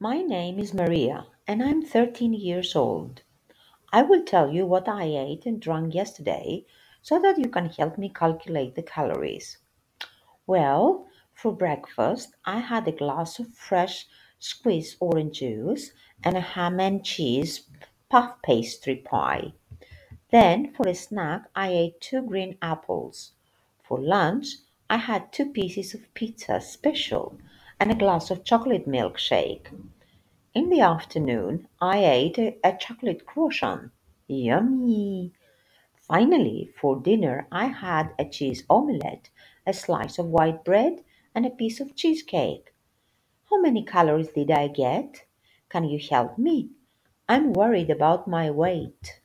My name is Maria, and I'm 13 years old. I will tell you what I ate and drank yesterday so that you can help me calculate the calories. Well, for breakfast, I had a glass of fresh squeezed orange juice and a ham and cheese puff pastry pie. Then, for a snack, I ate two green apples. For lunch, I had two pieces of pizza special and a glass of chocolate milkshake. In the afternoon, I ate a chocolate croissant. Yummy! Finally, for dinner, I had a cheese omelette, a slice of white bread, and a piece of cheesecake. How many calories did I get? Can you help me? I'm worried about my weight.